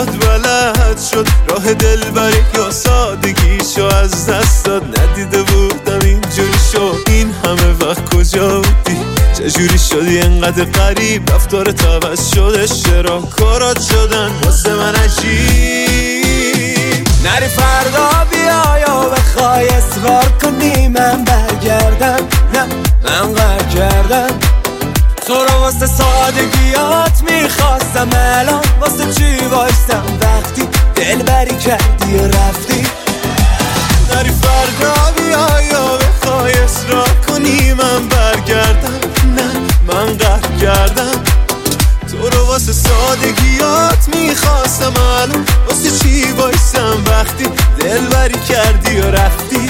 شد بلد شد راه دلبری یا سادگیشو از دست داد. ندیده بودم اینجوری شد این همه وقت کجا بودی؟ چجوری شدی انقدر غریب؟ رفتارت عوض شده چرا کارات شدن واسه من عجیب؟ نری فردا بیا یا بخوای اصرار کنی من برگردم، نه من قهر کردم تو رو واسه سادگیات میخواستم، الان واسه چی وایستم وقتی دلبری کردی و رفتی؟ نری فردا بیا یا بخوای اصرار کنی من برگردم، نه من قهر کردم تو رو واسه سادگیات میخواستم، الان واسه چی وایستم وقتی دلبری کردی و رفتی؟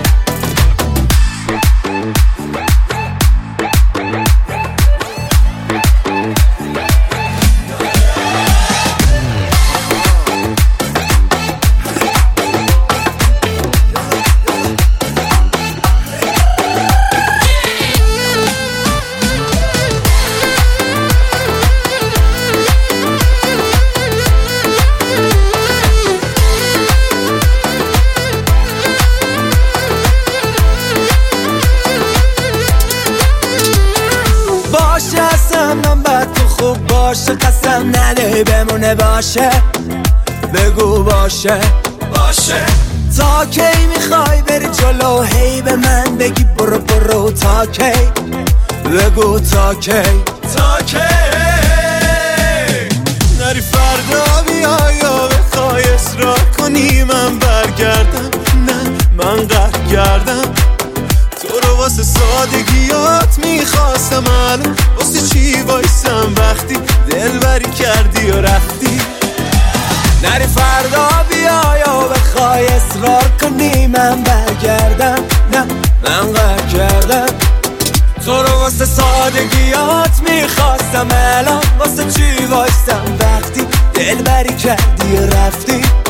من بعد تو خوب باشه قسم نده بمونه باشه، بگو باشه باشه. تا کی میخوای بری جلو هی به من بگی برو برو؟ تا کی بگو تا کی تا کی؟ نری فردا بیا یا بخوای اصرار کنی من برگردم، نه من قهر کردم تو رو واسه سادگیات میخواستم، الان واسه چی وایستم وقتی دلبری کردی و رفتی؟ نری فردا بیا یا بخوای اصرار کنی من برگردم، نه من قهر کردم تو رو واسه سادگیات میخواستم، الان واسه چی وایستم وقتی دلبری کردی و رفتی؟